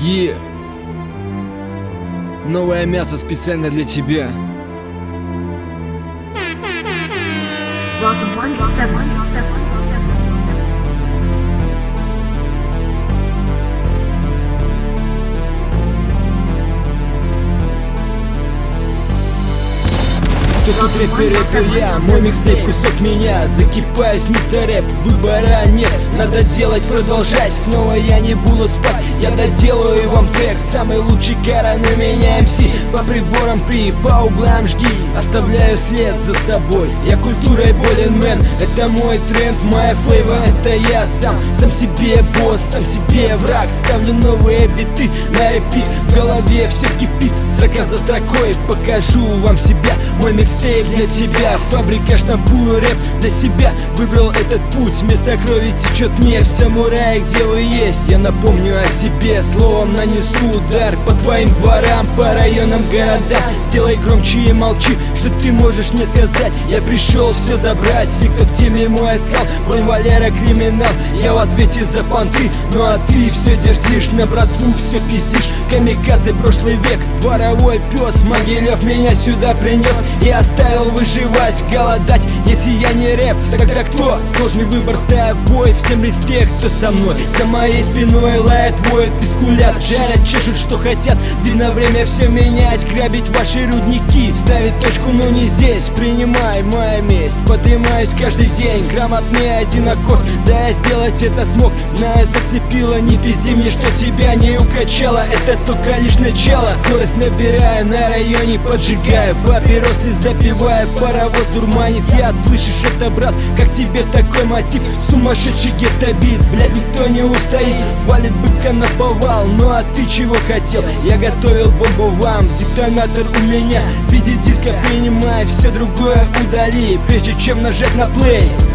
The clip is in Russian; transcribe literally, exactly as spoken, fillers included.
Е, новое мясо специально для тебя. Кто тут рэпер, рэпер я, мой микстейп кусок меня. Закипаю, снится рэп, выбора нет. Надо делать, продолжать, снова я не буду спать. Я доделаю вам трек, самый лучший Карен у меня эм си. По приборам при, по углам жги, оставляю след за собой. Я культурой болен, мэн, это мой тренд, моя флейва, это я сам. Сам себе босс, сам себе враг. Ставлю новые биты на репит, в голове все кипит. Строка за строкой покажу вам себя. Мой микстейп для тебя, фабрика штампую рэп для себя. Выбрал этот путь, вместо крови течет нефть. Самураи, где вы есть? Я напомню о себе, словом нанесу удар по твоим дворам, по районам, городам. Сделай громче и молчи, что ты можешь мне сказать? Я пришел все забрать, все, кто в теме мой искал. Бронь Валера, криминал, я в ответе за понты. Ну а ты все дерзишь, на братву все пиздишь. Камикадзе, прошлый век, дворовой пес. Могилев меня сюда принес и оставил выживать, голодать. Если я не рэп, тогда кто? Сложный выбор, стая в бой. Всем респект, кто со мной. За моей спиной лает, воют и скулят. Жарят, чешут, что хотят. Видно, время все менять. Грабить ваши рудники, ставить точку, но не здесь. Принимай моя месть, поднимаюсь каждый день. Грамотный один аккорд, да я сделать это смог. Знаю, зацепило, не пизди мне, что тебя не укачало. Это только лишь начало. Скорость набираю, на районе поджигаю. Папиросы запивая, паровоз дурманит. Я слышишь это, брат, как тебе такой мотив? Сумасшедший гетто-бит, блядь, никто не устоит. Валит быка на повал, ну а ты чего хотел? Я готовил бомбу вам, детонатор у меня в виде диска. Принимай, все другое удали, прежде чем нажать на плей.